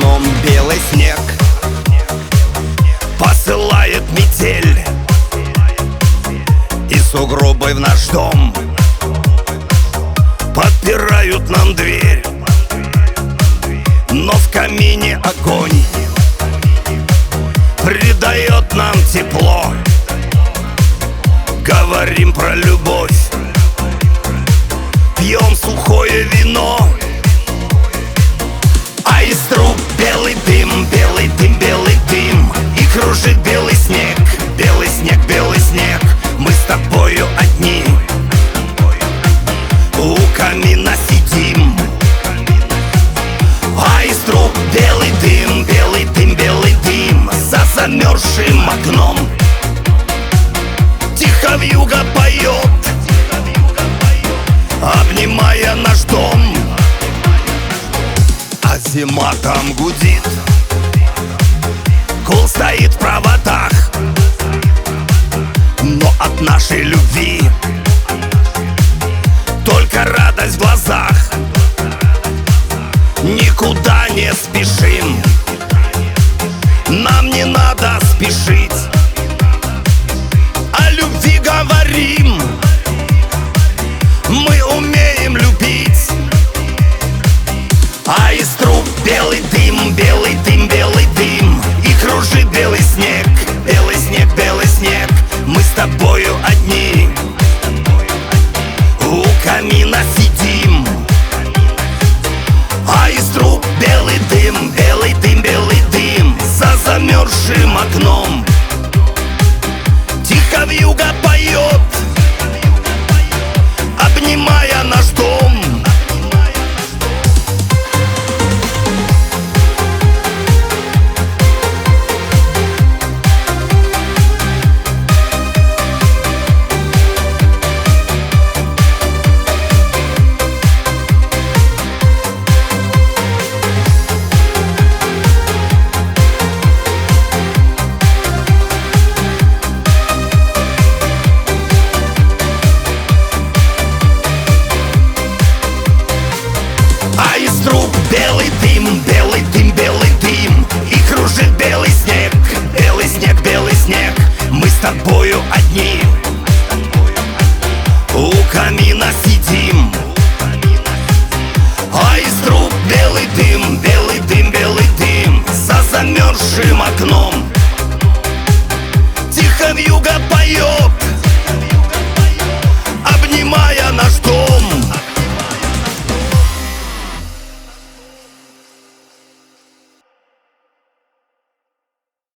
окном белый снег посылает метель, и сугробы в наш дом подпирают нам дверь. Но в камине огонь придает нам тепло. Говорим про любовь, пьем сухое вино, а из труб белый дым, белый дым, белый дым, и кружит белый снег, белый снег, белый снег. Мы с тобою одни у камина сидим, а из труб белый дым, белый дым, белый дым. За замерзшим окном тихо вьюга поет, обнимая наш дом. А зима там гудит, гул стоит в проводах, но от нашей любви только радость в глазах. Никуда не спешим, нам не надо спешить, о любви говорим, мы умеем любить. А из труб белый дым, белый дым, белый дым, и кружит белый снег, белый снег, белый снег. Мы с тобою одни у камина сидим, а из труб белый дым, белый дым, белый дым. За замерзшим окном тихо вьюга поет, обнимая наш дом. Белый дым, белый дым, белый дым, и кружит белый снег, белый снег, белый снег. Мы с тобою одни у камина сидим, а из труб белый дым, белый дым, белый дым. За замерзшим окном тихо вьюга поет,